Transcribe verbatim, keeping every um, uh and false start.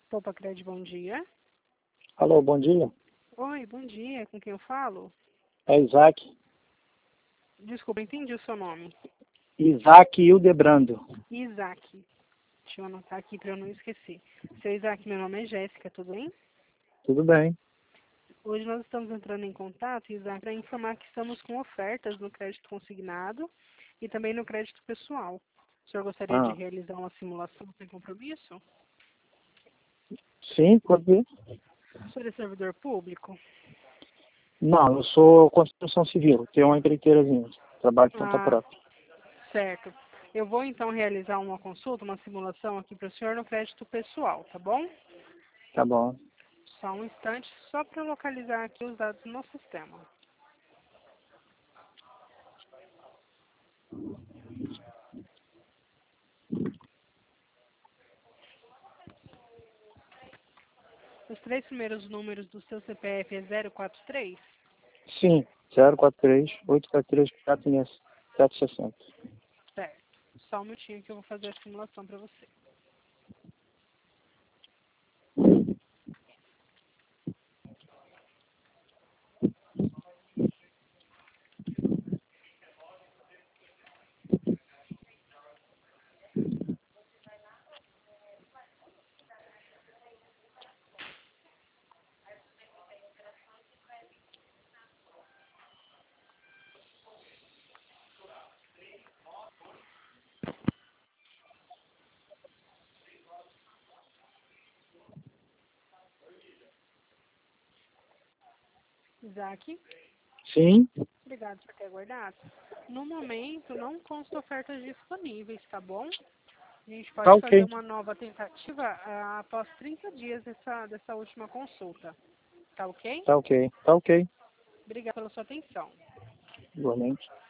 Poupa Cred, bom dia. Alô, bom dia. Oi, bom dia. Com quem eu falo? É Isaac. Desculpa, entendi o seu nome. Isaac Hildebrando. Isaac. Deixa eu anotar aqui para eu não esquecer. Seu Isaac, meu nome é Jéssica, tudo bem? Tudo bem. Hoje nós estamos entrando em contato, Isaac, para informar que estamos com ofertas no crédito consignado e também no crédito pessoal. O senhor gostaria de Ah, realizar uma simulação sem compromisso? sim, pode ver. O senhor é servidor público? Não, eu sou construção civil. Tenho uma empreiteirazinha. Trabalho por conta Ah, própria. certo. Eu vou então realizar uma consulta, uma simulação aqui para o senhor no crédito pessoal, tá bom? Tá bom. Só um instante, só para localizar aqui os dados no sistema. Os três primeiros números do seu C P F é zero quatro três? Sim, zero quatro três, oito quatro três, quatro sete seis zero. Certo. Só um minutinho que eu vou fazer a simulação para você. Isaac, Sim, obrigado por ter aguardado. No momento, não consta ofertas disponíveis, tá bom? A gente tá pode fazer ok. uma nova tentativa ah, após trinta dias dessa, dessa última consulta. Tá ok? Tá ok. Tá ok. Obrigada pela sua atenção. Igualmente.